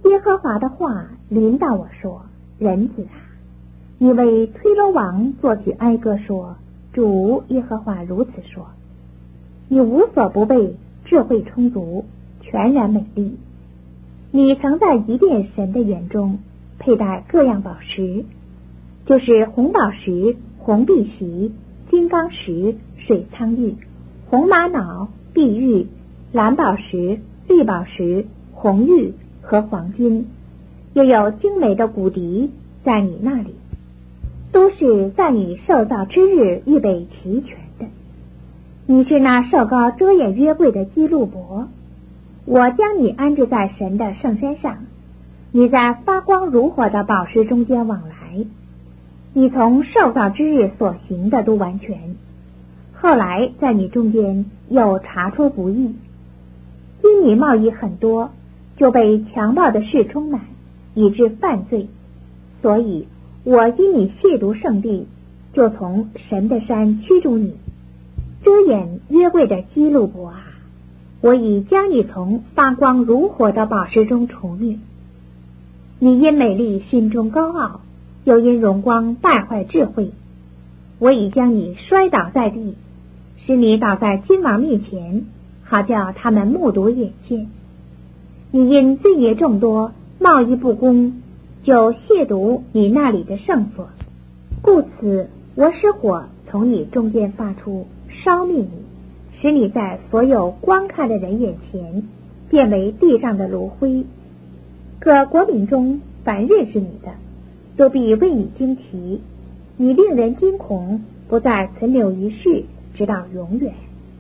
耶和华的话临到我说：人子啊，你为推罗王作曲哀歌说，主耶和华如此说：你无所不备，智慧充足，全然美丽。你曾在一殿神的园中佩戴各样宝石，就是红宝石、红碧玺、金刚石、水苍玉、红玛瑙、碧玉、蓝宝石、绿宝石、红玉和黄金，又有精美的骨笛在你那里，都是在你受造之日预备齐全的。你是那受膏遮掩约柜的基路伯，我将你安置在神的圣山上，你在发光如火的宝石中间往来，你从受造之日所行的都完全，后来在你中间又查出不义，因你贸易很多，就被强暴的事充满，以致犯罪，所以我因你亵渎圣地，就从神的山驱逐你。遮掩约柜的基路伯啊，我已将你从发光如火的宝石中除灭。你因美丽心中高傲，又因荣光败坏智慧，我已将你摔倒在地，使你倒在君王面前，好叫他们目睹眼见。你因罪孽众多，贸易不公，就亵渎你那里的圣所，故此我使火从你中间发出，烧灭你，使你在所有观看的人眼前变为地上的炉灰。各国民中凡认识你的，都必为你惊奇，你令人惊恐，不再存留于世，直到永远。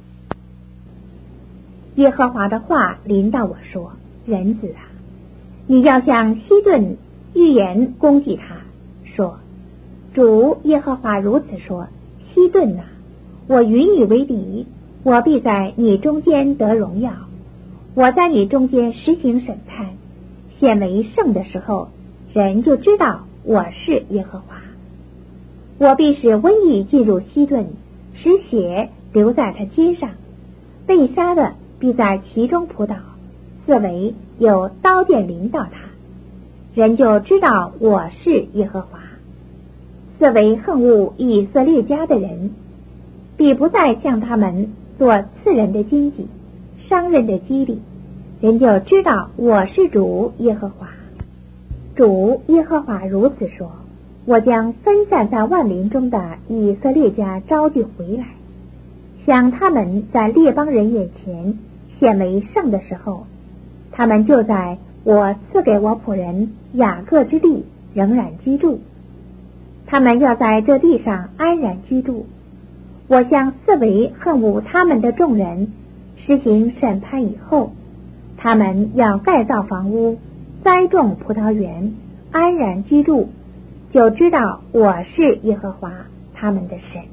耶和华的话临到我说：人子啊，你要向西顿预言攻击他，说：主耶和华如此说，西顿啊，我与你为敌，我必在你中间得荣耀，我在你中间实行审判，显为圣的时候，人就知道我是耶和华。我必使瘟疫进入西顿，使血流在他肩上，被杀的必在其中扑倒，四围有刀剑临到他，人就知道我是耶和华。四围恨恶以色列家的人，必不再向他们做刺人的荆棘，伤人的激励，人就知道我是主耶和华。主耶和华如此说：我将分散在万民中的以色列家招聚回来，想他们在列邦人眼前显为圣的时候，他们就在我赐给我仆人雅各之地仍然居住，他们要在这地上安然居住。我向四围恨恶他们的众人实行审判以后，他们要盖造房屋，栽种葡萄园，安然居住，就知道我是耶和华他们的神。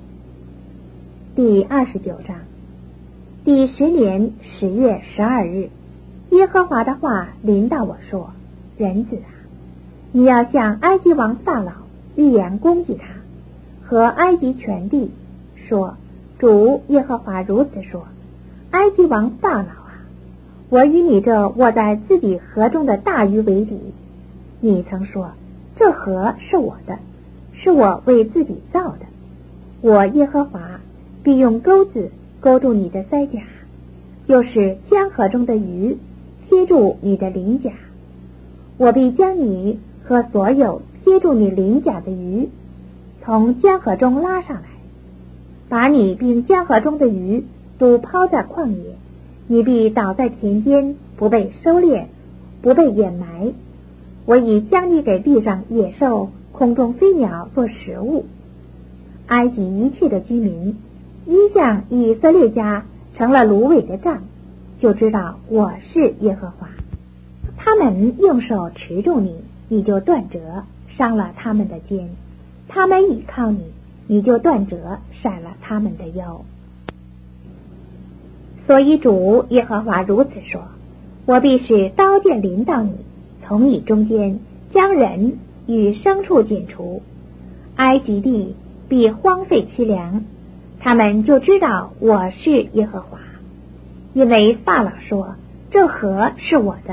第29章。第10年10月12日，耶和华的话临到我说：人子啊，你要向埃及王法老预言攻击他和埃及全地，说：主耶和华如此说，埃及王法老啊，我与你这卧在自己河中的大鱼为敌。你曾说，这河是我的，是我为自己造的，我耶和华必用钩子勾住你的腮甲，就是江河中的鱼贴住你的鳞甲，我必将你和所有贴住你鳞甲的鱼从江河中拉上来，把你并江河中的鱼都抛在旷野，你必倒在田间，不被收敛，不被掩埋。我已将你给地上野兽、空中飞鸟做食物。埃及一切的居民因向以色列家成了芦苇的杖，就知道我是耶和华。他们用手持住你，你就断折，伤了他们的肩；他们倚靠你，你就断折，闪了他们的腰。所以主耶和华如此说：我必使刀剑临到你，从你中间将人与牲畜剪除，埃及地必荒废凄凉，他们就知道我是耶和华。因为法老说，这河是我的，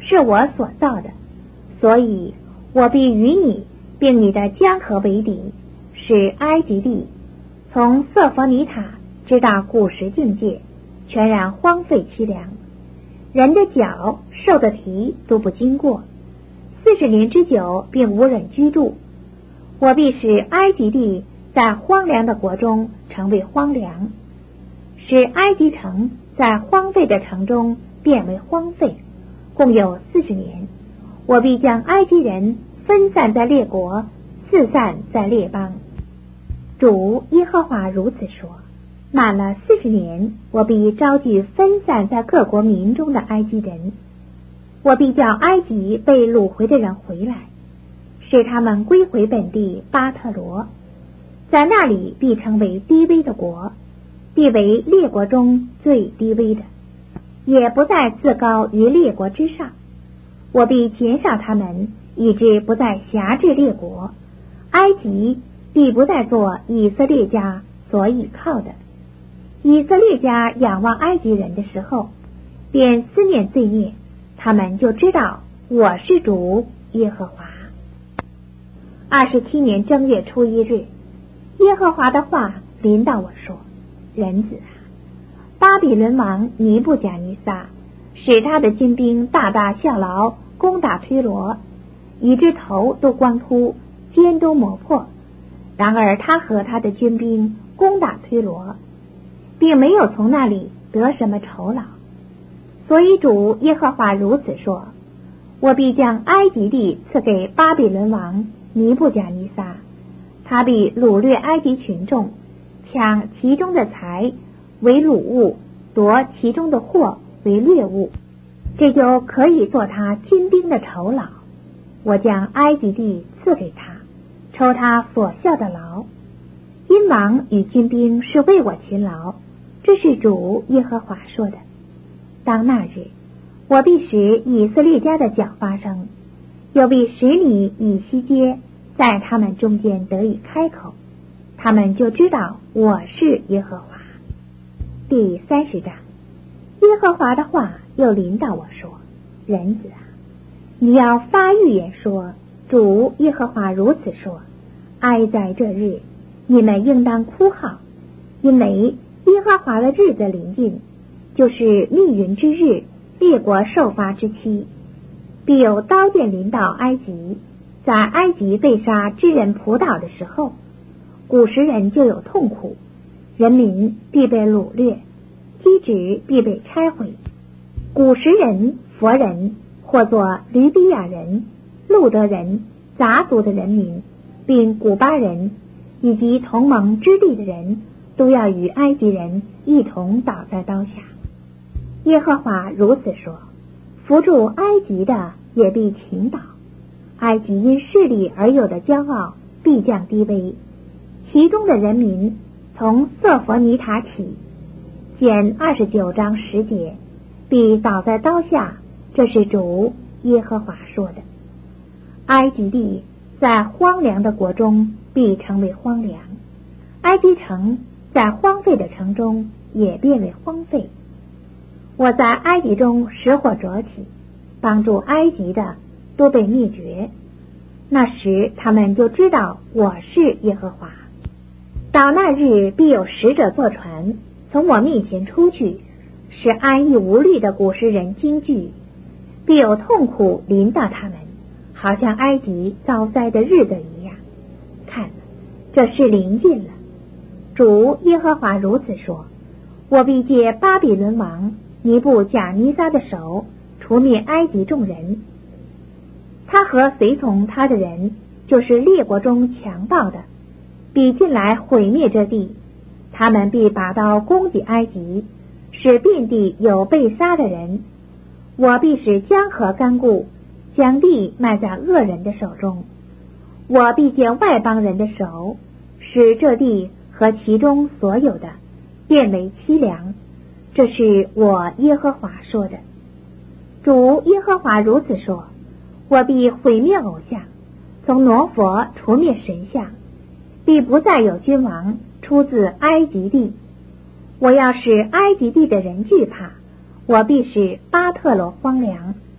是我所造的，所以我必与你并你的江河为敌，使埃及地从瑟弗尼塔直到古时境界全然荒废凄凉，人的脚兽的蹄都不经过，40年之久并无人居住。我必使埃及地在荒凉的国中成为荒凉，使埃及城在荒废的城中变为荒废，共有40年。我必将埃及人分散在列国，四散在列邦。主耶和华如此说，满了40年，我必招聚分散在各国民中的埃及人，我必叫埃及被掳回的人回来，使他们归回本地巴特罗，在那里必成为低微的国，必为列国中最低微的，也不再自高于列国之上。我必减少他们，以致不再辖制列国。埃及必不再做以色列家所倚靠的。以色列家仰望埃及人的时候，便思念罪孽，他们就知道我是主耶和华。27年正月初1日，耶和华的话临到我说，人子啊，巴比伦王尼布甲尼撒使他的军兵大大效劳，攻打推罗，以致头都光秃，肩都磨破。然而他和他的军兵攻打推罗，并没有从那里得什么酬劳。所以主耶和华如此说，我必将埃及地赐给巴比伦王尼布甲尼撒，他必掳掠埃及群众，抢其中的财为掳物，夺其中的货为掠物，这就可以做他军兵的酬劳。我将埃及地赐给他，抽他所效的劳，因王与军兵是为我勤劳，这是主耶和华说的。当那日，我必使以色列家的脚发声，又必使你以西结在他们中间得以开口，他们就知道我是耶和华。第30章。耶和华的话又临到我说，人子啊，你要发预言说，主耶和华如此说，哀在这日，你们应当哭号，因为耶和华的日子临近，就是密云之日，列国受罚之期，必有刀剑临到埃及，在埃及被杀之人仆倒的时候，古时人就有痛苦，人民必被掳掠，基址必被拆毁。古时人、佛人，或作吕比亚人、路德人、杂族的人民，并古巴人以及同盟之地的人，都要与埃及人一同倒在刀下。耶和华如此说，扶助埃及的也必倾倒，埃及因势力而有的骄傲必降低微，其中的人民从瑟弗尼塔起，减29章10节，必倒在刀下，这是主耶和华说的。埃及地在荒凉的国中必成为荒凉，埃及城在荒废的城中也变为荒废。我在埃及中使火灼起，帮助埃及的都被灭绝，那时他们就知道我是耶和华。到那日必有使者坐船从我面前出去，使安逸无虑的古时人惊惧，必有痛苦临到他们，好像埃及遭灾的日子一样。看，这事临近了。主耶和华如此说，我必借巴比伦王尼布甲尼撒的手除灭埃及众人，他和随从他的人，就是列国中强暴的，必进来毁灭这地，他们必拔刀攻击埃及，使遍地有被杀的人。我必使江河干固，将地卖在恶人的手中。我必借外邦人的手，使这地和其中所有的变为凄凉。这是我耶和华说的。主耶和华如此说，我必毁灭偶像，从挪佛除灭神像，必不再有君王出自埃及地。我要使埃及地的人惧怕，我必使巴特罗荒凉，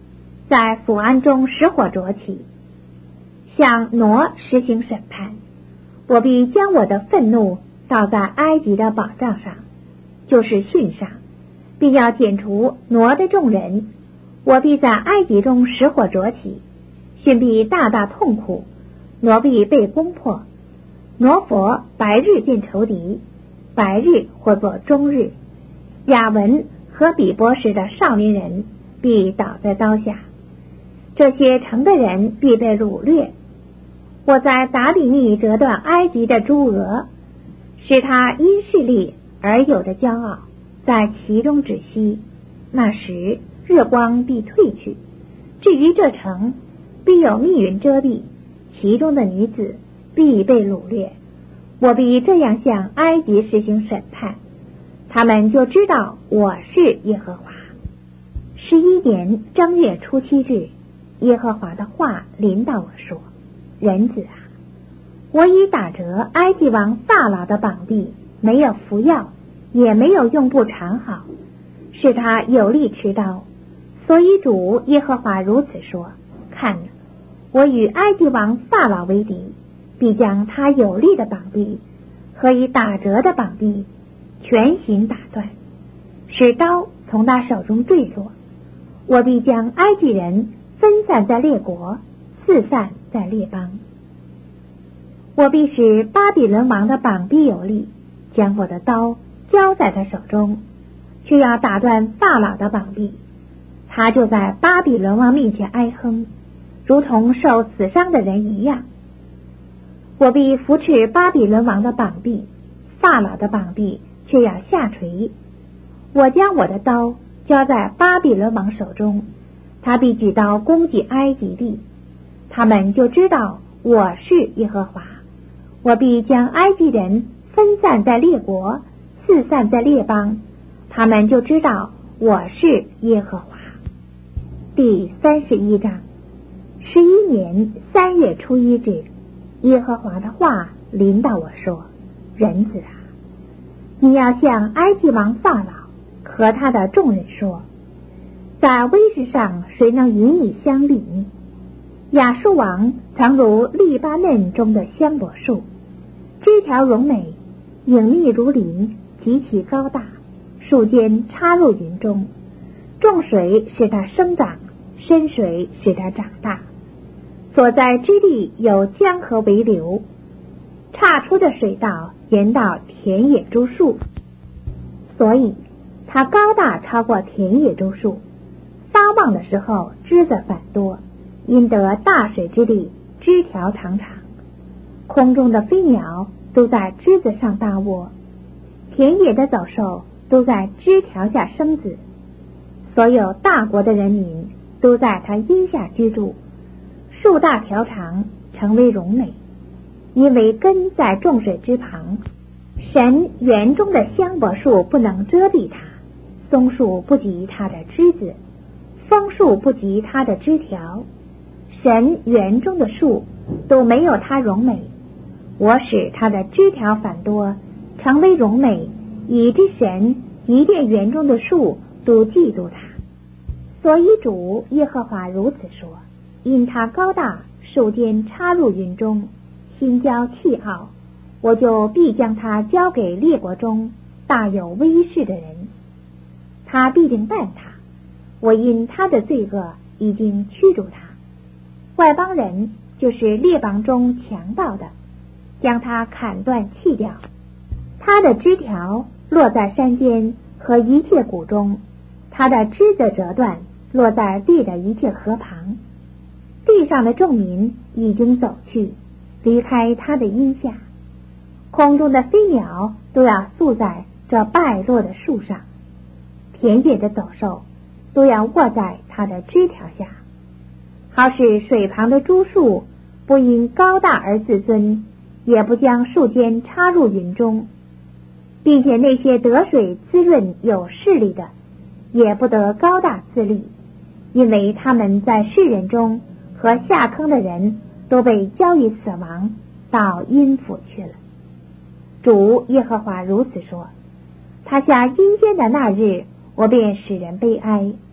在府庵中使火灼起，向挪实行审判，我必将我的愤怒倒在埃及的宝藏上，就是殉上，并要剪除挪的众人。我必在埃及中使火灼起，殉必大大痛苦，挪必被攻破。挪佛白日见仇敌，白日或作中日，亚文和比波什的少年人必倒在刀下，这些城的人必被掳掠。我在达里尼折断埃及的诸额，使他因势力而有的骄傲在其中止息。那时日光必退去，至于这城，必有密云遮蔽，其中的女子必被掳掠。我必这样向埃及实行审判，他们就知道我是耶和华。11年正月初7日，耶和华的话临到我说：人子啊，我已打折埃及王法老的膀臂，没有服药，也没有用布缠好，使他有力持刀。所以主耶和华如此说：看哪，我与埃及王法老为敌，必将他有力的膀臂和已打折的膀臂全行打断，使刀从他手中坠落。我必将埃及人分散在列国，四散在列邦。我必使巴比伦王的膀臂有力，将我的刀交在他手中，却要打断法老的膀臂。他就在巴比伦王面前哀哼，如同受死伤的人一样。我必扶持巴比伦王的膀臂，法老的膀臂却要下垂。我将我的刀交在巴比伦王手中，他必举刀攻击埃及地，他们就知道我是耶和华。我必将埃及人分散在列国，四散在列邦，他们就知道我是耶和华。第31章。11年3月初1日，耶和华的话临到我说：人子啊，你要向埃及王法老和他的众人说，在威势上谁能与你相比？亚述王曾如利巴嫩中的香柏树，枝条荣美，隐密如林，极其高大，树尖插入云中，众水使它生长，深水使它长大，所在之地有江河为流，岔出的水道沿到田野诸树，所以它高大超过田野诸树，发旺的时候枝子繁多，因得大水之地，枝条长长，空中的飞鸟都在枝子上搭窝，田野的走兽都在枝条下生子，所有大国的人民都在它荫下居住，树大条长，成为荣美，因为根在众水之旁。神园中的香柏树不能遮蔽它，松树不及它的枝子，枫树不及它的枝条，神园中的树都没有它荣美。我使它的枝条繁多，成为荣美，以致神伊甸园中的树都嫉妒它。所以主耶和华如此说：因它高大，树尖插入云中，心骄气傲，我就必将它交给列国中大有威势的人，他必定办他。我因他的罪恶已经驱逐他。外邦人就是列邦中强盗的，将他砍断弃掉，他的枝条落在山间和一切谷中，他的枝子折断，落在地的一切河旁。地上的众民已经走去，离开他的荫下，空中的飞鸟都要宿在这败落的树上，田野的走兽都要卧在他的枝条下，好使水旁的诸树不因高大而自尊，也不将树尖插入云中，并且那些得水滋润有势力的也不得高大自立，因为他们在世人中和下坑的人都被交于死亡，到阴府去了。主耶和华如此说：他下阴间的那日，我便使人悲哀，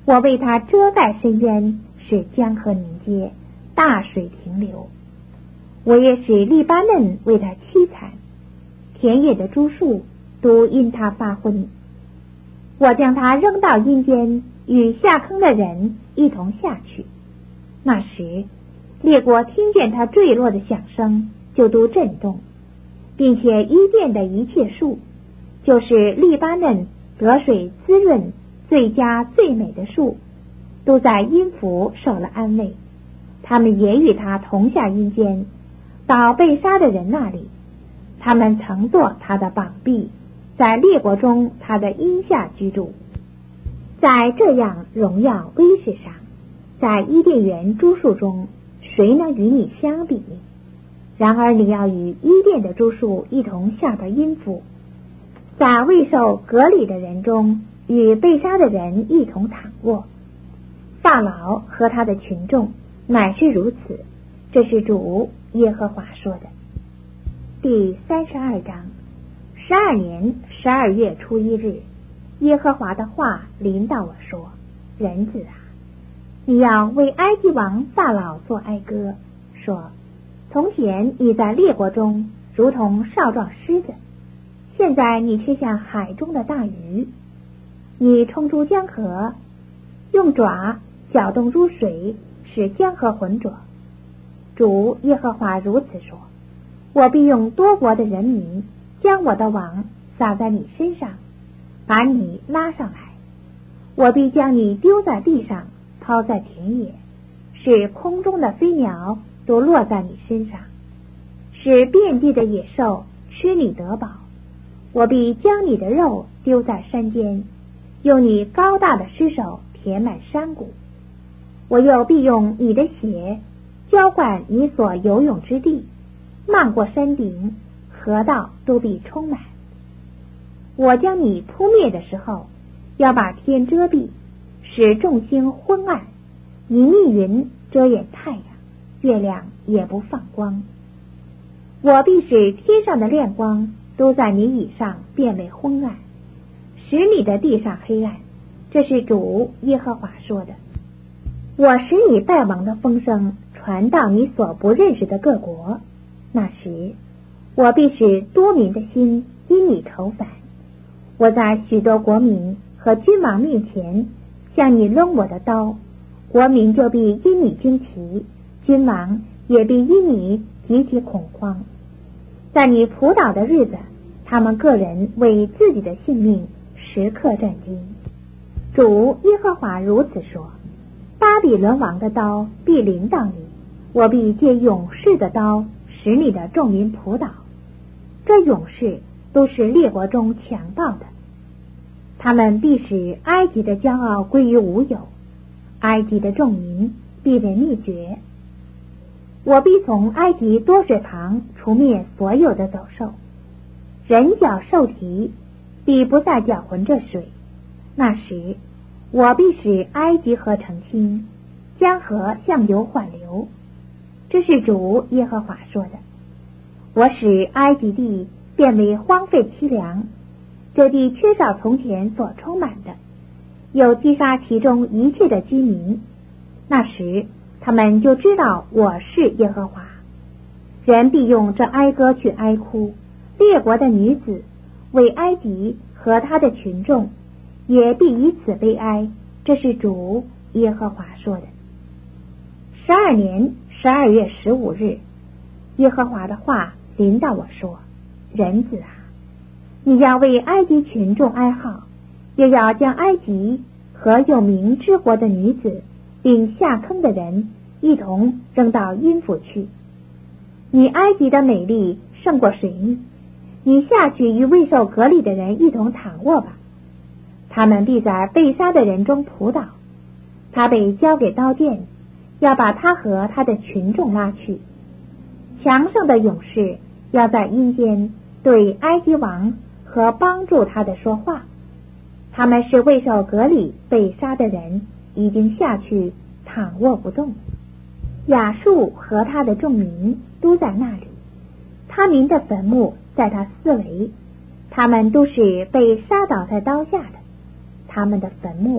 我为他遮盖深渊，使江河凝结，大水停留。我也使利巴嫩为他凄惨，田野的诸树都因他发昏。我将他扔到阴间，与下坑的人一同下去。那时列国听见他坠落的响声，就都震动，并且伊甸的一切树，就是利巴嫩得水滋润最佳最美的树，都在阴府受了安慰。他们也与他同下阴间，到被杀的人那里。他们曾做他的膀臂，在列国中他的荫下居住。在这样荣耀威势上，在伊甸园诸树中，谁能与你相比？然而你要与伊甸的诸树一同下到阴府，在未受隔离的人中，与被杀的人一同躺卧。法老和他的群众乃是如此，这是主耶和华说的。第32章。12年12月初1日，耶和华的话临到我说：人子啊，你要为埃及王法老作哀歌，说：从前你在列国中如同少壮狮子，现在你却像海中的大鱼。你冲出江河，用爪搅动入水，使江河浑浊。主耶和华如此说：我必用多国的人民将我的网撒在你身上，把你拉上来。我必将你丢在地上，抛在田野，使空中的飞鸟都落在你身上，使遍地的野兽吃你得饱。我必将你的肉丢在山间，用你高大的尸首填满山谷。我又必用你的血浇灌你所游泳之地，漫过山顶，河道都必充满。我将你扑灭的时候，要把天遮蔽，使众星昏暗，以密云遮掩太阳，月亮也不放光。我必使天上的亮光都在你以上变为昏暗，使你的地上黑暗。这是主耶和华说的。我使你败亡的风声传到你所不认识的各国，那时我必使多民的心因你愁烦。我在许多国民和君王面前向你抡我的刀，国民就必因你惊奇，君王也必因你极其恐慌。在你仆倒的日子，他们个人为自己的性命时刻战兢。主耶和华如此说：巴比伦王的刀必临到你，我必借勇士的刀使你的众民仆倒。这勇士都是列国中强暴的，他们必使埃及的骄傲归于无有，埃及的众民必被灭绝。我必从埃及多水旁除灭所有的走兽，人脚兽蹄必不再搅浑这水。那时我必使埃及河澄清，江河向流缓流。这是主耶和华说的。我使埃及地变为荒废凄凉，这地缺少从前所充满的，又击杀其中一切的居民。那时他们就知道我是耶和华。人必用这哀歌去哀哭，列国的女子为埃及和他的群众也必以此悲哀。这是主耶和华说的。12年12月15日，耶和华的话临到我说：人子啊，你要为埃及群众哀号，也要将埃及和有名之国的女子并下坑的人一同扔到阴府去。你埃及的美丽胜过谁？你下去与未受隔离的人一同躺卧吧，他们必在被杀的人中仆倒。他被交给刀剑，要把他和他的群众拉去。强盛的勇士要在阴间对埃及王和帮助他的说话。他们是未受隔离被杀的人，已经下去躺卧不动。亚述和他的众民都在那里，他民的坟墓在他四围，他们都是被杀倒在刀下的，他们的坟墓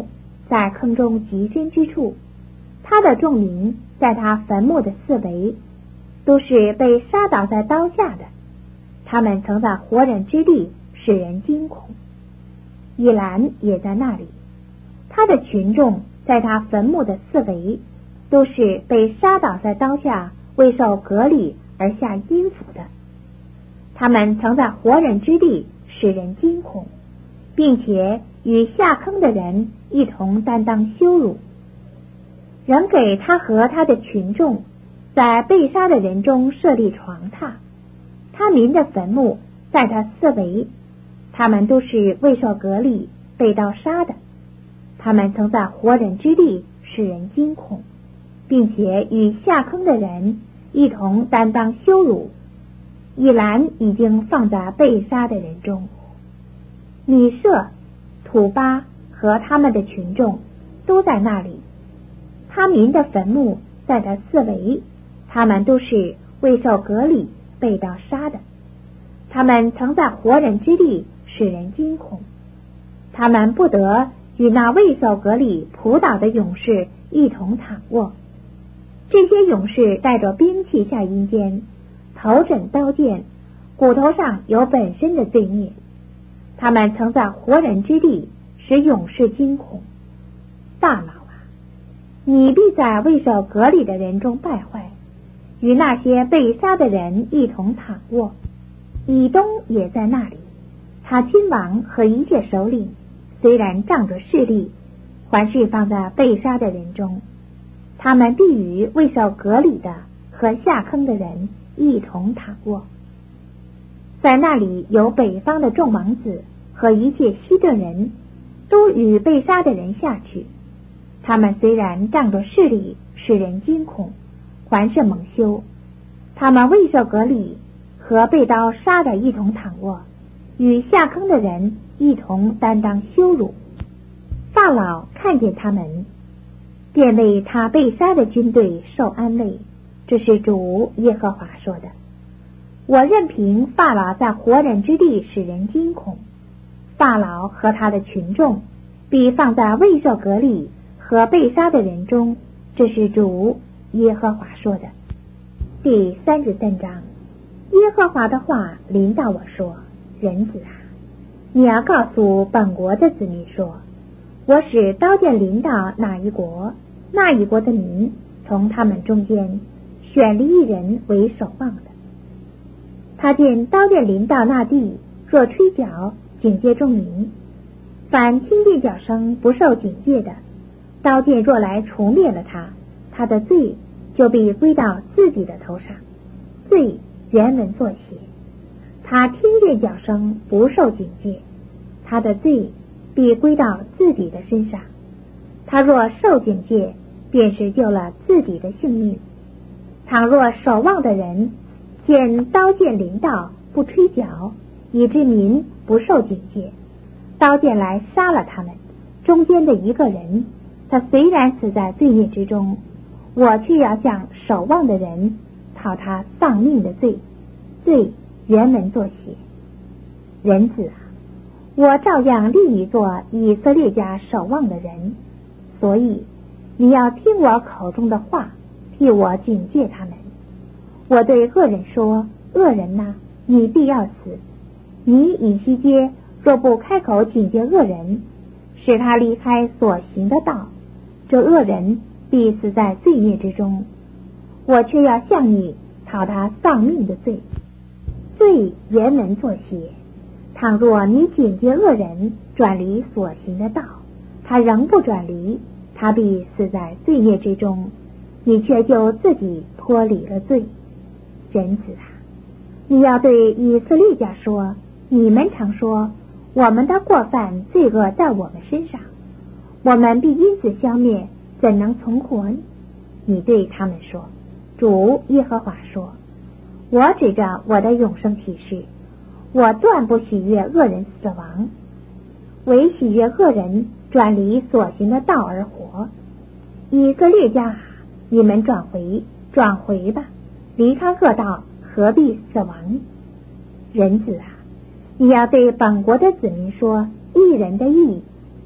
在坑中极深之处，他的众民在他坟墓的四围，都是被杀倒在刀下的。他们曾在活人之地使人惊恐。以兰也在那里，他的群众在他坟墓的四围，都是被杀倒在刀下，未受隔离而下阴府的。他们曾在活人之地使人惊恐，并且与下坑的人一同担当羞辱。仍给他和他的群众在被杀的人中设立床榻，他民的坟墓在他四围，他们都是未受隔离被刀杀的。他们曾在活人之地使人惊恐，并且与下坑的人一同担当羞辱。以兰已经放在被杀的人中。米舍、土巴和他们的群众都在那里，他民的坟墓在他四围，他们都是未受隔离被刀杀的。他们曾在活人之地使人惊恐，他们不得与那未受隔离扑倒的勇士一同躺卧。这些勇士带着兵器下阴间，头枕刀剑，骨头上有本身的罪孽。他们曾在活人之地使勇士惊恐。大佬啊，你必在未受隔离的人中败坏，与那些被杀的人一同躺卧。以东也在那里，他君王和一切首领虽然仗着势力，还是放在被杀的人中。他们必与未受隔离的和下坑的人一同躺卧。在那里有北方的众王子和一切西顿人，都与被杀的人下去。他们虽然仗着势力使人惊恐，还是蒙羞。他们未受隔离和被刀杀的一同躺卧，与下坑的人一同担当羞辱。法老看见他们，便为他被杀的军队受安慰。这是主耶和华说的。我任凭法老在活人之地使人惊恐，法老和他的群众必放在未受隔离和被杀的人中。这是主耶和华说的。第33章。耶和华的话临到我说：人子啊，你要告诉本国的子民说，我使刀剑临到哪一国，那一国的民从他们中间选立一人为守望的。他见刀剑临到那地，若吹角警戒众民，凡听见角声不受警戒的，刀剑若来除灭了他，他的罪就必归到自己的头上。罪原文作写，他听见角声不受警戒，他的罪必归到自己的身上。他若受警戒，便是救了自己的性命。倘若守望的人见刀剑临到，不吹角，以致民不受警戒，刀剑来杀了他们中间的一个人，他虽然死在罪孽之中，我却要向守望的人讨他丧命的罪。罪原文作写。人子啊，我照样立你做以色列家守望的人，所以你要听我口中的话，替我警戒他们。我对恶人说：恶人哪，你必要死。你以西结若不开口警戒恶人，使他离开所行的道，这恶人必死在罪孽之中。我却要向你讨他丧命的罪。罪原文作写。倘若你警戒恶人转离所行的道，他仍不转离，他必死在罪孽之中，你却就自己脱离了罪。人子啊，你要对以色列家说，你们常说，我们的过犯罪恶在我们身上，我们必因此消灭，怎能存活？你对他们说，主耶和华说，我指着我的永生启示，我断不喜悦恶人死亡，唯喜悦恶人转离所行的道而活。以色列家啊，你们转回吧，离开恶道，何必死亡？人子啊，你要对本国的子民说，义人的义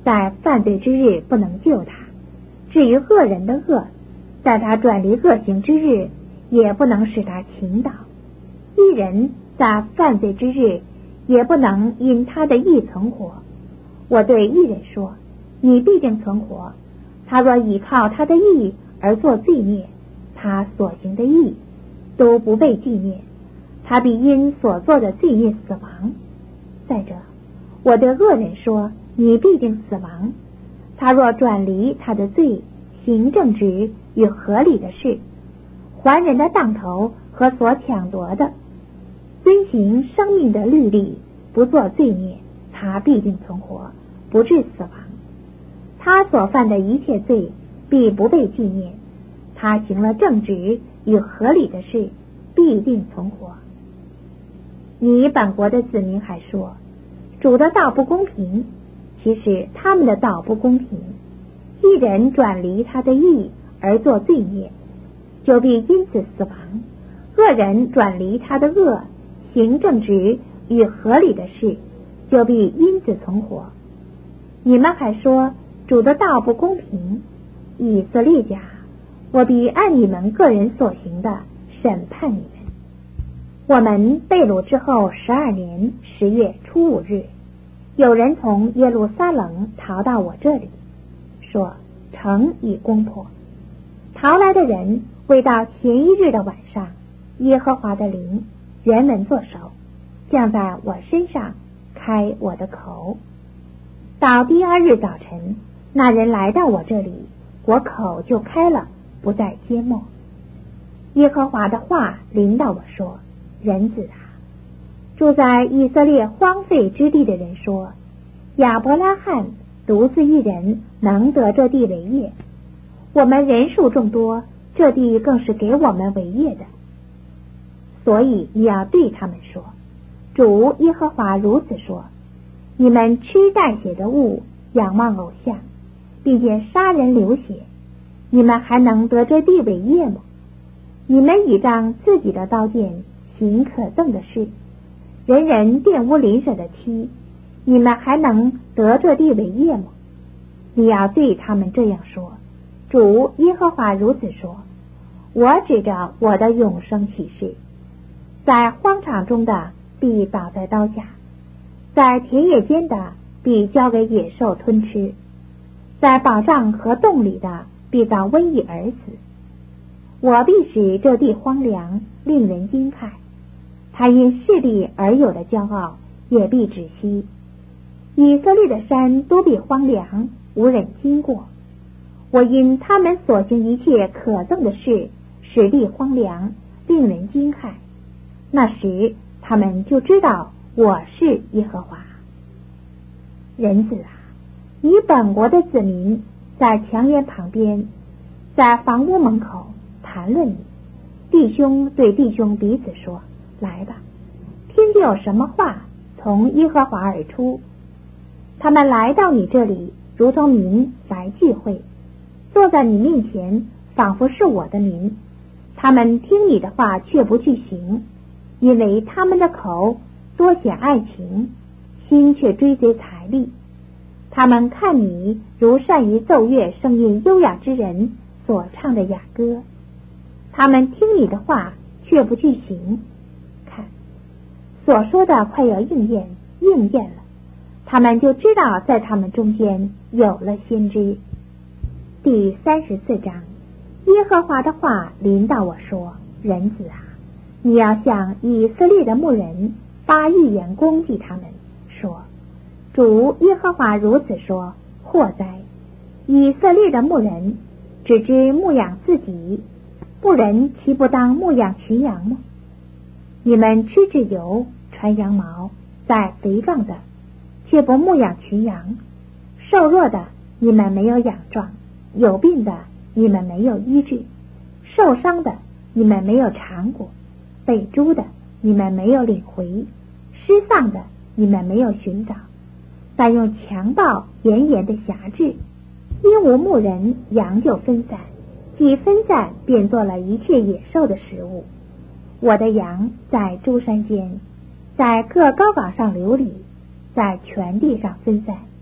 在犯罪之日不能救他；至于恶人的恶，在他转离恶行之日也不能使他倾倒。义人在犯罪之日也不能因他的义存活。我对义人说，你必定存活。他若倚靠他的义而做罪孽，他所行的义都不被纪念，他必因所做的罪孽死亡。再者，我对恶人说，你必定死亡。他若转离他的罪，行正直与合理的事，还人的当头和所抢夺的，遵行生命的律例，不做罪孽，他必定存活，不致死亡。他所犯的一切罪必不被纪念，他行了正直与合理的事，必定存活。你本国的子民还说，主的道不公平，其实他们的道不公平。一人转离他的义而做罪孽，就必因此死亡；恶人转离他的恶，行正直与合理的事，就必因此存活。你们还说主的道不公平，以色列家，我必按你们个人所行的审判你们。我们被掳之后12年10月初5日，有人从耶路撒冷逃到我这里，说城已攻破。逃来的人未到前一日的晚上，耶和华的灵原文作手，降在我身上，开我的口。到第二日早晨，那人来到我这里，我口就开了，不再缄默。耶和华的话临到我说，人子啊，住在以色列荒废之地的人说，亚伯拉罕独自一人能得这地为业，我们人数众多，这地更是给我们为业的。所以你要对他们说，主耶和华如此说，你们吃带血的物，仰望偶像，并且杀人流血，你们还能得这地为业吗？你们倚仗自己的刀剑，行可憎的事，人人玷污邻舍的妻，你们还能得这地为业吗？你要对他们这样说，主耶和华如此说，我指着我的永生启示，在荒场中的必倒在刀下，在田野间的必交给野兽吞吃，在宝藏和洞里的必遭瘟疫而死。我必使这地荒凉，令人惊骇，他因势力而有的骄傲也必止息。以色列的山都必荒凉，无人经过。我因他们所行一切可憎的事，使地荒凉，令人惊骇。那时他们就知道我是耶和华。人子啊，你本国的子民在墙垣旁边，在房屋门口谈论你，弟兄对弟兄彼此说，来吧，听见有什么话从耶和华而出。他们来到你这里，如同民来聚会，坐在你面前，仿佛是我的民。他们听你的话，却不去行，因为他们的口多显爱情，心却追随财力。他们看你如善于奏乐，声音优雅之人所唱的雅歌。他们听你的话，却不去行。看，所说的快要应验了，他们就知道在他们中间有了先知。第34章，耶和华的话临到我说，人子啊，你要向以色列的牧人发预言攻击他们，说，主耶和华如此说，祸哉！以色列的牧人只知牧养自己，牧人岂不当牧养群羊吗？你们吃脂油，穿羊毛，在肥壮的，却不牧养群羊；瘦弱的你们没有养壮，有病的你们没有医治，受伤的你们没有缠裹，被诛的你们没有领回，失丧的你们没有寻找，但用强暴严严的辖制。因无牧人，羊就分散，既分散，便做了一切野兽的食物。我的羊在诸山间，在各高岗上流离，在全地上分散。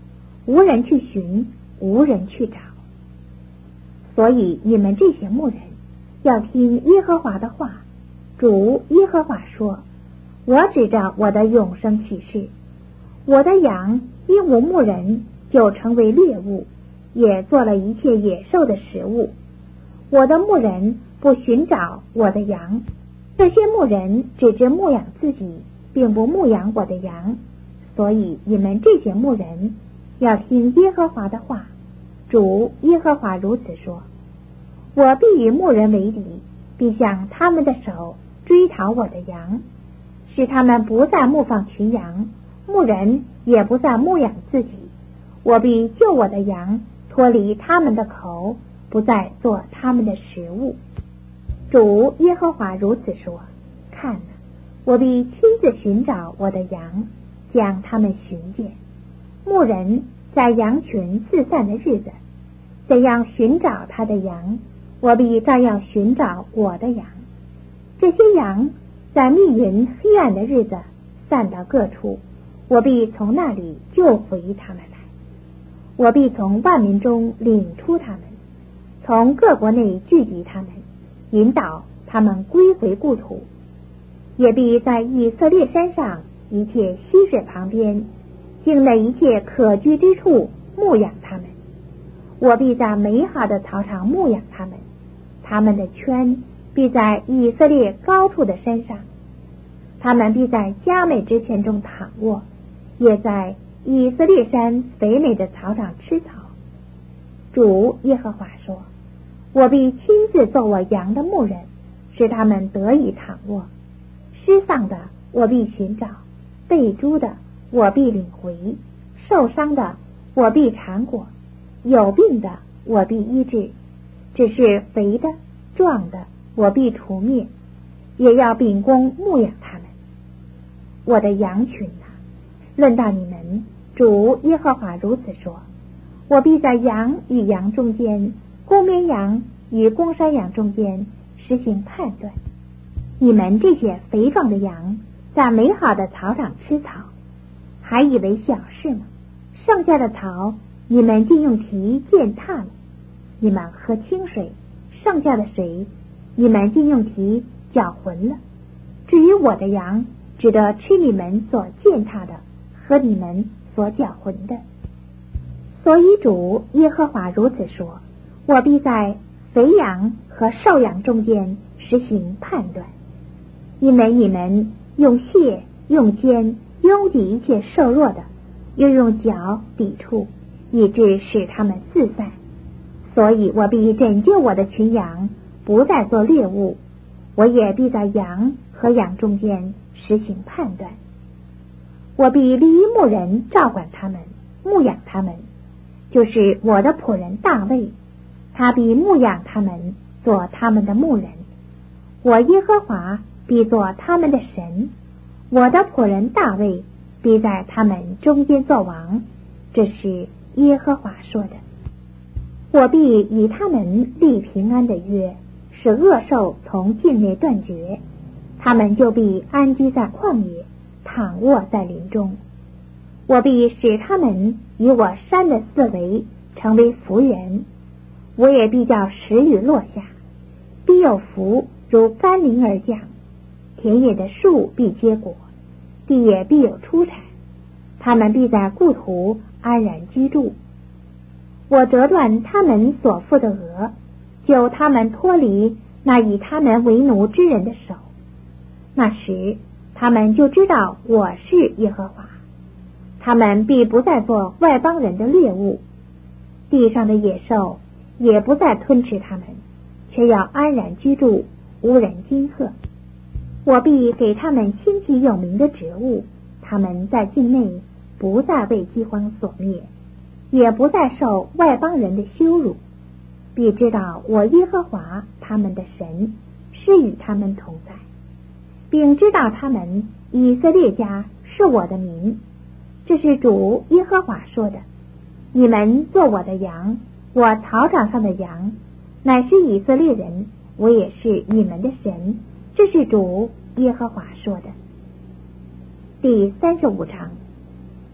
无人去寻，无人去找。所以你们这些牧人要听耶和华的话。主耶和华说，我指着我的永生启示，我的羊因无牧人就成为猎物，也做了一切野兽的食物。我的牧人不寻找我的羊，这些牧人只知牧养自己，并不牧养我的羊。所以你们这些牧人要听耶和华的话。主耶和华如此说，我必与牧人为敌，必向他们的手追讨我的羊，使他们不再牧放群羊，牧人也不再牧养自己。我必救我的羊脱离他们的口，不再做他们的食物。主耶和华如此说，看哪，我必亲自寻找我的羊，将他们寻见。牧人在羊群四散的日子，怎样寻找他的羊，我必照样寻找我的羊。这些羊在密云黑暗的日子散到各处，我必从那里救回他们来。我必从万民中领出他们，从各国内聚集他们，引导他们归回故土。也必在以色列山上一切溪水旁边，境内一切可居之处牧养他们。我必在美好的草场牧养他们，他们的圈必在以色列高处的山上，他们必在佳美之泉中躺卧，也在以色列山肥美的草场吃草。主耶和华说，我必亲自做我羊的牧人，使他们得以躺卧。失丧的我必寻找，被诛的我必领回，受伤的我必缠裹，有病的我必医治，只是肥的壮的我必除灭，也要秉公牧养他们。我的羊群啊，论到你们，主耶和华如此说，我必在羊与羊中间，公绵羊与公山羊中间实行判断。你们这些肥壮的羊在美好的草场吃草，还以为小事吗？剩下的草你们竟用蹄践踏了。你们喝清水，剩下的水你们竟用蹄搅浑了。至于我的羊，只得吃你们所践踏的，喝你们所搅浑的。所以主耶和华如此说，我必在肥羊和瘦羊中间实行判断。因为你们用械用肩拥挤一切瘦弱的，又用脚抵触，以致使他们四散。所以我必拯救我的群羊，不再做猎物。我也必在羊和羊中间实行判断。我必立一牧人照管他们，牧养他们，就是我的仆人大卫，他必牧养他们，做他们的牧人。我耶和华必做他们的神，我的仆人大卫必在他们中间做王。这是耶和华说的。我必与他们立平安的约，使恶兽从境内断绝，他们就必安居在旷野，躺卧在林中。我必使他们与我山的四围成为福源，我也必叫时雨落下，必有福如甘霖而降，田野的树必结果，地也必有出产，他们必在故土安然居住。我折断他们所负的额，救他们脱离那以他们为奴之人的手。那时他们就知道我是耶和华，他们必不再做外邦人的猎物，地上的野兽也不再吞吃他们，却要安然居住，无人惊吓。我必给他们兴起有名的植物，他们在境内不再被饥荒所灭，也不再受外邦人的羞辱，必知道我耶和华他们的神是与他们同在，并知道他们以色列家是我的民。这是主耶和华说的。你们做我的羊，我草场上的羊，乃是以色列人，我也是你们的神。这是主耶和华说的。第35章。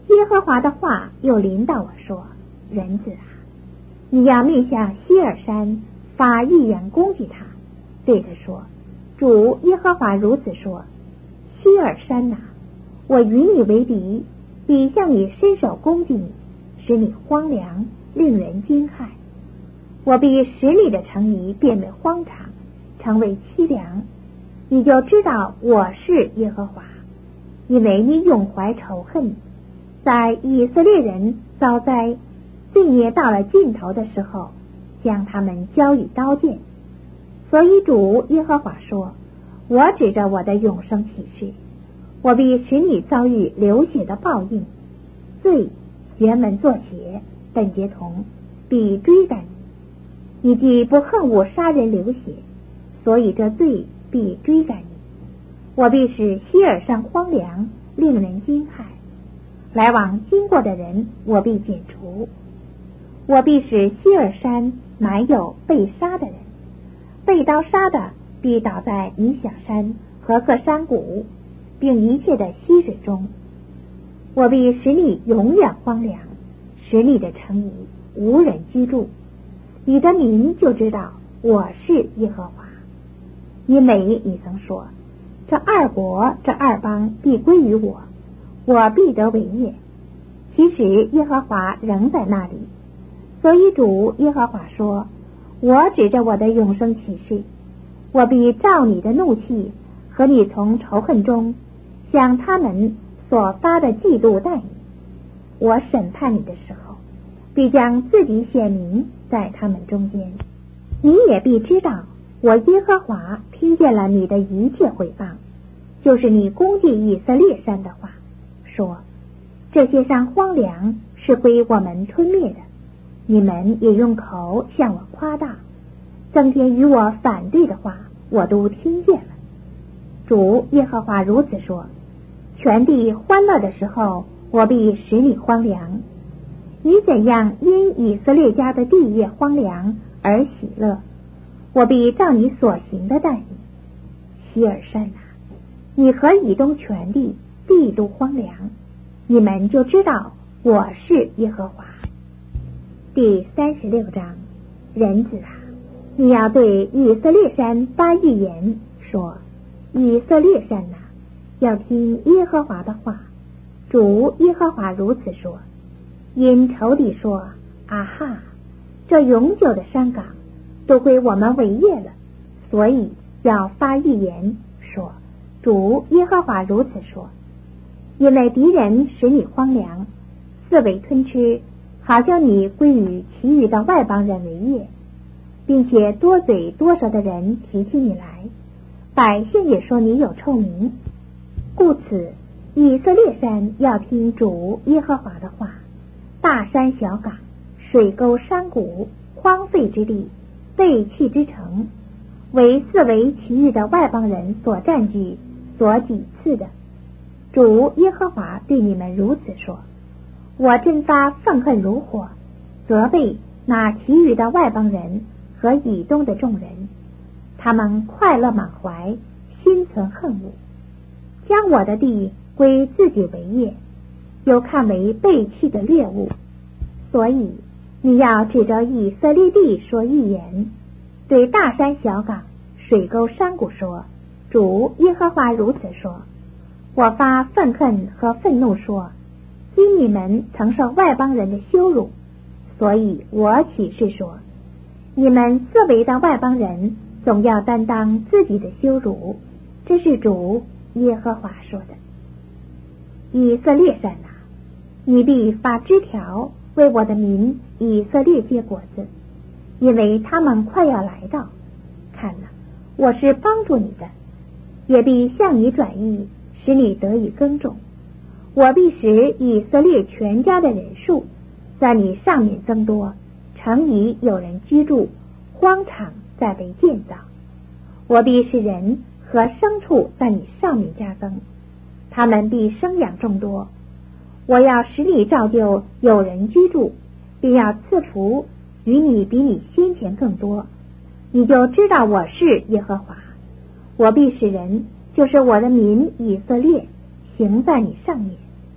耶和华的话又临到我说：人子啊，你要面向希尔山发预言攻击他，对他说：主耶和华如此说，希尔山哪，我与你为敌，必向你伸手攻击你，使你荒凉，令人惊骇。我必使你的城邑变为荒场，成为凄凉，你就知道我是耶和华。因为你永怀仇恨，在以色列人遭灾罪孽到了尽头的时候，将他们交与刀剑。所以主耶和华说：我指着我的永生启示，我必使你遭遇流血的报应，罪原文作血，本节同，必追赶你。你既不恨恶杀人流血，所以这罪必追赶你。我必使希尔山荒凉，令人惊骇，来往经过的人我必剪除。我必使希尔山满有被杀的人，被刀杀的必倒在尼小山和各山谷，并一切的溪水中。我必使你永远荒凉，使你的城邑无人居住，你的民就知道我是耶和华。因为你曾说，这二国这二邦必归于我，我必得为业。其实耶和华仍在那里。所以主耶和华说：我指着我的永生启示，我必照你的怒气和你从仇恨中向他们所发的嫉妒待你。我审判你的时候，必将自己显明在他们中间。你也必知道，我耶和华听见了你的一切毁谤，就是你攻击以色列山的话，说这些山荒凉，是归我们吞灭的。你们也用口向我夸大，增添与我反对的话，我都听见了。主耶和华如此说：全地欢乐的时候，我必使你荒凉。你怎样因以色列家的地业荒凉而喜乐，我必照你所行的待你。希尔山啊，你和以东全地地都荒凉，你们就知道我是耶和华。第36章，人子啊，你要对以色列山发预言，说：以色列山啊，要听耶和华的话。主耶和华如此说：因仇敌说：啊哈，这永久的山岗都归我们为业了，所以要发预言说：主耶和华如此说，因为敌人使你荒凉，四围吞吃，好叫你归于其余的外邦人为业，并且多嘴多舌的人提起你来，百姓也说你有臭名。故此以色列山要听主耶和华的话，大山小岗、水沟山谷、荒废之地、废弃之城，为四围其余的外邦人所占据、所抵刺的。主耶和华对你们如此说：我真发愤恨如火，责备那其余的外邦人和以东的众人，他们快乐满怀，心存恨恶，将我的地归自己为业，又看为被弃的猎物。所以你要指着以色列地说预言，对大山小岗、水沟山谷说：主耶和华如此说，我发愤恨和愤怒说，因你们曾受外邦人的羞辱，所以我起誓说，你们四围的外邦人总要担当自己的羞辱。这是主耶和华说的。以色列山啊，你必发枝条为我的民以色列结果子，因为他们快要来到。看哪，我是帮助你的，也必向你转移，使你得以耕种。我必使以色列全家的人数在你上面增多，城邑有人居住，荒场再被建造。我必使人和牲畜在你上面加增，他们必生养众多。我要使你造就有人居住，并要赐福与你比你先前更多，你就知道我是耶和华。我必使人，就是我的民以色列，行在你上面。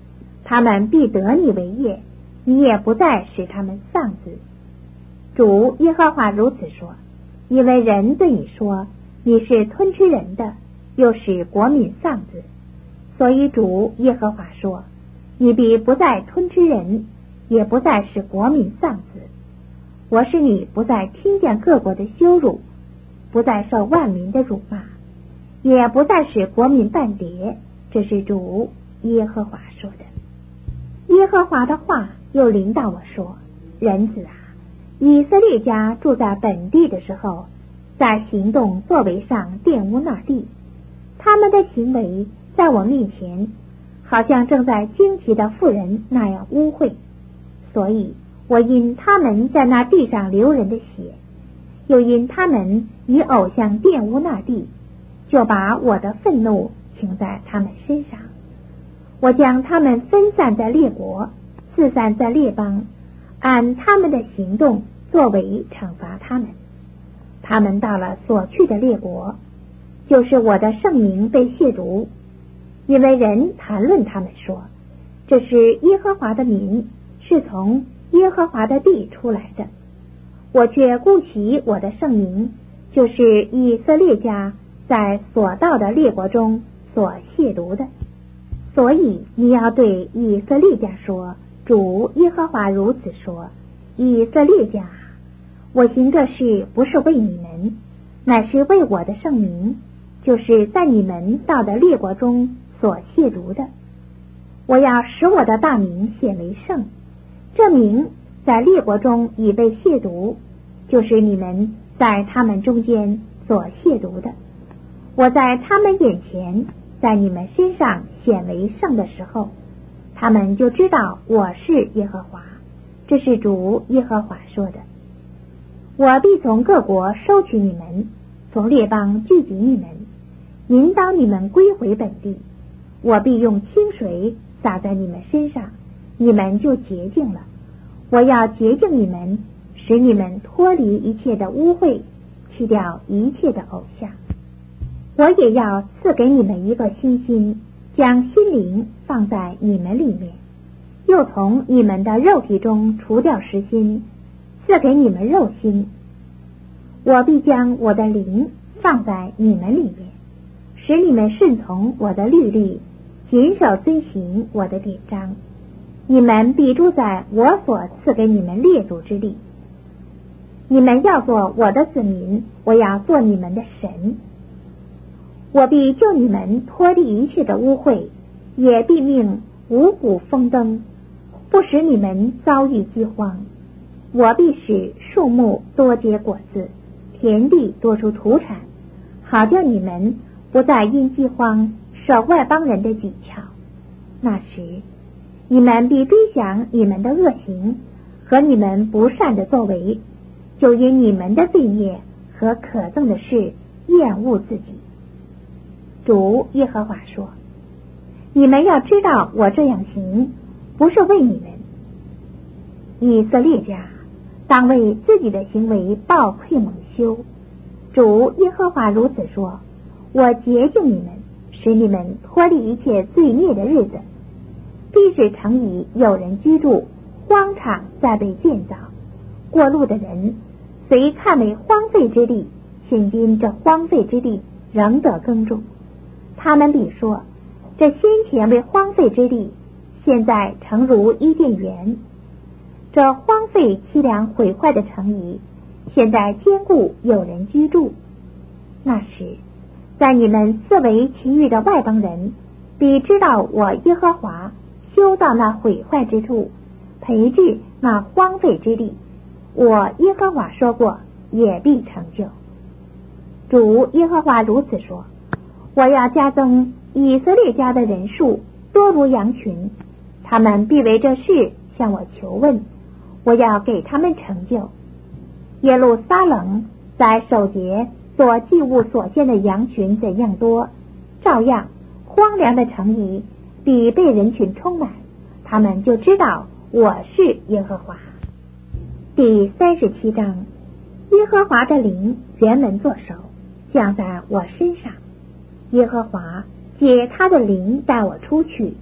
他们必得你为业，你也不再使他们丧子。主耶和华如此说，因为人对你说，你是吞吃人的，又使国民丧子，所以主耶和华说，你必不再吞吃人，也不再使国民丧子。我使你不再听见各国的羞辱，不再受万民的辱骂，也不再使国民半跌。这是主耶和华说的。耶和华的话又临到我说，人子啊，以色列家住在本地的时候，在行动作为上玷污那地，他们的行为在我面前好像正在惊奇的妇人那样污秽，所以我因他们在那地上流人的血，又因他们以偶像玷污那地，就把我的愤怒倾在他们身上。我将他们分散在列国，四散在列邦，按他们的行动作为惩罚他们。他们到了所去的列国，就是我的圣名被亵渎，因为人谈论他们说，这是耶和华的民，是从耶和华的地出来的。我却顾惜我的圣名，就是以色列家在所到的列国中所亵渎的。所以你要对以色列家说，主耶和华如此说，以色列家，我行这事不是为你们，乃是为我的圣名，就是在你们到的列国中所亵渎的。我要使我的大名显为圣，这名在列国中已被亵渎，就是你们在他们中间所亵渎的。我在他们眼前，在你们身上显为圣的时候，他们就知道我是耶和华。这是主耶和华说的。我必从各国收取你们，从列邦聚集你们，引导你们归回本地。我必用清水洒在你们身上，你们就洁净了。我要洁净你们，使你们脱离一切的污秽，弃掉一切的偶像。我也要赐给你们一个新心，将心灵放在你们里面，又从你们的肉体中除掉实心，赐给你们肉心。我必将我的灵放在你们里面，使你们顺从我的律例，谨守遵行我的典章。你们必住在我所赐给你们列祖之地。你们要做我的子民，我要做你们的神。我必救你们脱离一切的污秽，也必命五谷丰登，不使你们遭遇饥荒。我必使树木多结果子，田地多出土产，好叫你们不再因饥荒受外邦人的讥诮。那时你们必追想你们的恶行和你们不善的作为，就因你们的罪孽和可憎的事厌恶自己。主耶和华说，你们要知道我这样行不是为你们。以色列家当为自己的行为抱愧蒙羞。主耶和华如此说，我洁净你们，使你们脱离一切罪孽的日子，必使城邑有人居住，荒场再被建造。过路的人虽看为荒废之地，现今这荒废之地仍得耕种。他们必说，这先前为荒废之地，现在诚如伊甸园。这荒废凄凉毁坏的城邑，现在坚固有人居住。那时，在你们四围其余的外邦人，必知道我耶和华修造那毁坏之处，培治那荒废之地。我耶和华说过，也必成就。主耶和华如此说，我要加增以色列家的人数，多如羊群，他们必为这事向我求问，我要给他们成就。耶路撒冷在守节做祭物所献的羊群怎样多，照样荒凉的城邑必被人群充满，他们就知道我是耶和华。第37章，耶和华的灵原文作手，降在我身上。耶和华借他的灵带我出去，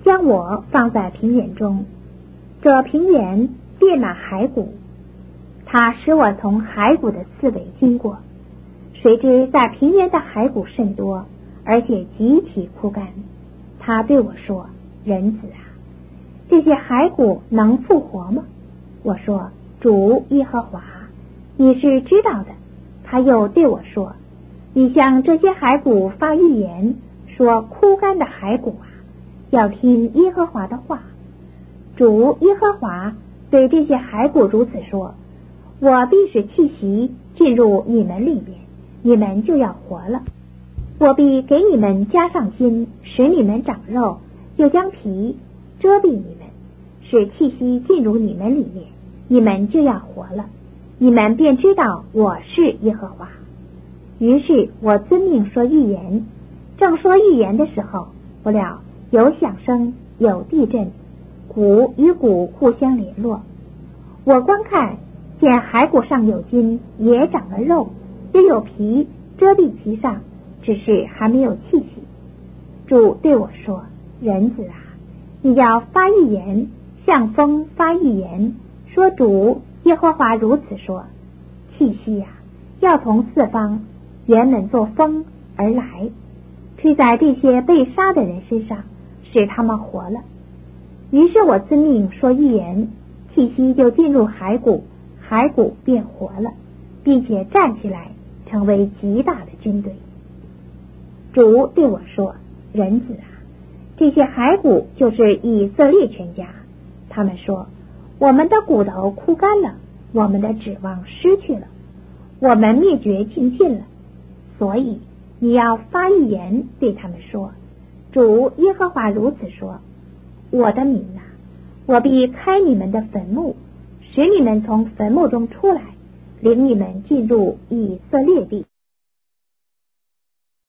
将我放在平原中，这平原遍满骸骨。他使我从骸骨的四围经过，谁知在平原的骸骨甚多，而且极其枯干。他对我说：人子啊，这些骸骨能复活吗？我说：主耶和华，你是知道的。他又对我说：你向这些骸骨发预言，说枯干的骸骨啊，要听耶和华的话。主耶和华对这些骸骨如此说：我必使气息进入你们里面，你们就要活了。我必给你们加上筋，使你们长肉，又将皮遮蔽你们，使气息进入你们里面，你们就要活了。你们便知道我是耶和华。于是我遵命说预言，正说预言的时候，不料有响声，有地震，骨与骨互相联络。我观看，见骸骨上有筋，也长了肉，又有皮遮蔽其上，只是还没有气息。主对我说：人子啊，你要发预言，向风发预言，说主耶和华如此说：气息啊，要从四方原本作风而来，吹在这些被杀的人身上，使他们活了。于是我遵命说预言，气息就进入骸骨，骸骨变活了，并且站起来，成为极大的军队。主对我说：人子啊，这些骸骨就是以色列全家。他们说：我们的骨头枯干了，我们的指望失去了，我们灭绝尽尽了。所以你要发预言对他们说：主耶和华如此说：我的民啊，我必开你们的坟墓，使你们从坟墓中出来，领你们进入以色列地。